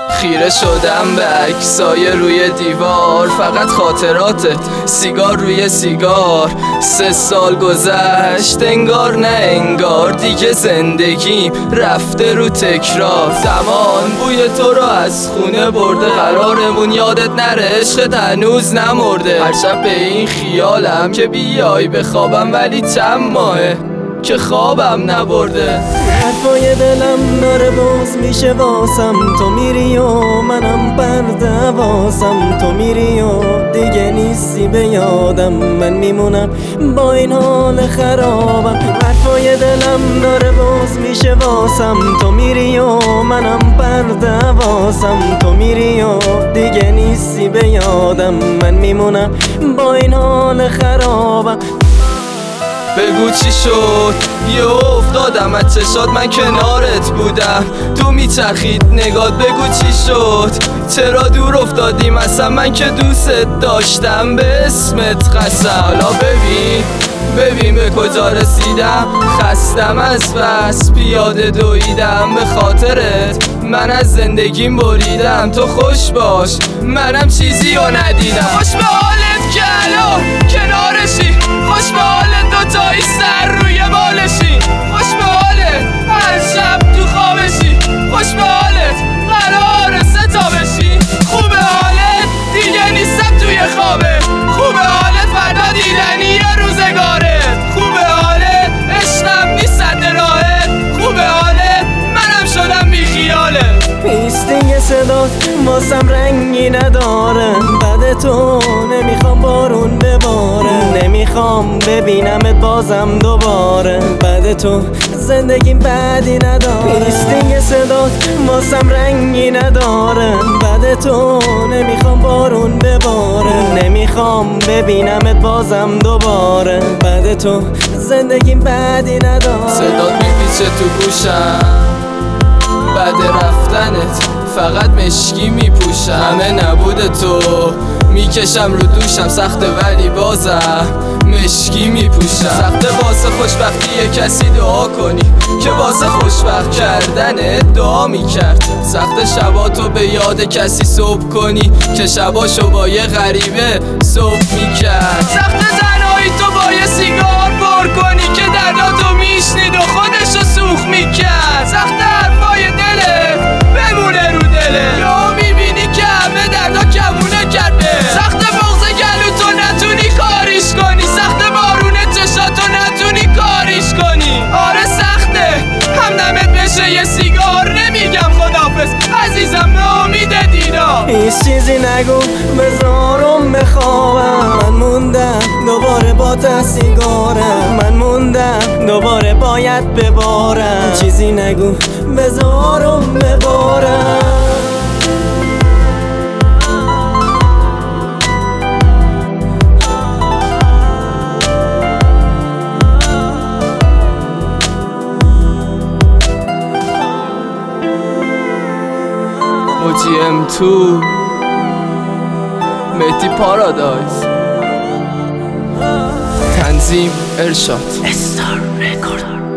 خیره شدم به عکسای روی دیوار، فقط خاطراتت سیگار روی سیگار. 3 سال گذشت انگار نه انگار، دیگه زندگیم رفته رو تکرار. زمان بوی تو رو از خونه برده، قرارمون یادت نره عشقت هنوز نمرده. هر شب به این خیالم که بیای بخوابم، ولی چند ماهه که خوابم نبرده. حرفای دلم داره باز میشه واسم، تو میری و منم پرده واسم. تو میری و دیگه نیستی به یادم، من میمونم با این حال خرابم. حرفای دلم داره باز میشه واسم، تو میری و منم پرده واسم. تو میری و دیگه نیستی به یادم، من میمونم با این حال خرابم. بگو چی شد یه افتادم از چشات، من کنارت بودم تو میچرخید نگات. بگو چی شد چرا دور افتادیم اصلا، من که دوست داشتم به اسمت قسم. حالا ببین به کجا رسیدم، خستم از بس پیاده دویدم به خاطرت. من از زندگیم بریدم، تو خوش باش منم چیزی رو ندیدم. خوش به حالت که الان کنارشی، خوش به حالت دوتایی سر روی بالشی. خوش به حالت هر شب تو خوابشی، خوش به حالت قرار 3 تا بشی. خوبه حالت دیگه نیستم توی خوابه، خوبه حالت فردا دیدنی روزگاره. خوبه حالت عشقم نیست سد راهت، خوبه حالت منم شدم بی خیالت. پیستینگ صدات واسم رنگی نداره، بعد تو نمیخوام بارون بباره. نمیخوام ببینمت بازم دوباره، بعد تو زندگیم بعدی نداره. پیستینگ صدات واسم رنگی نداره، بعد تو نمیخوام بارون بباره. نمیخوام ببینمت بازم دوباره، بعد تو زندگیم بعدی نداره. صدات میپیچه تو گوشم بعد رفتنت، فقط مشکی میپوشم. همه نبود تو میکشم رو دوشم، سخته ولی بازم مشکی میپوشم. سخته واسه خوشبختی کسی دعا کنی که واسه خوشبخت کردن دعا میکرد. سخته شباتو به یاد کسی صبح کنی که شباشو با یه غریبه صبح میکرد. سخته تنهایی تو با یه سیگار پر کنی که درداتو میشنید و خودشو سوخ میکرد. سخته حرفای دله بمونه رو دله، یا میبینی که همه دردا کمونه کرده. سخته بغض گلو تو نتونی کاریش کنی، سخته بارون چشاتو نتونی کاریش کنی. آره سخته همدمت بشه یه سیگار، نمیگم خدافظ عزیزم به امید دیدار. هیچ چیزی نگو بذارم بخوابم، من موندم دوباره با سیگارم. من موندم دوباره باید ببارم، چیزی نگو بذارم ببارم. موجی M2 مهدی پارادایز، تنظیم ارشاد استار رکورد.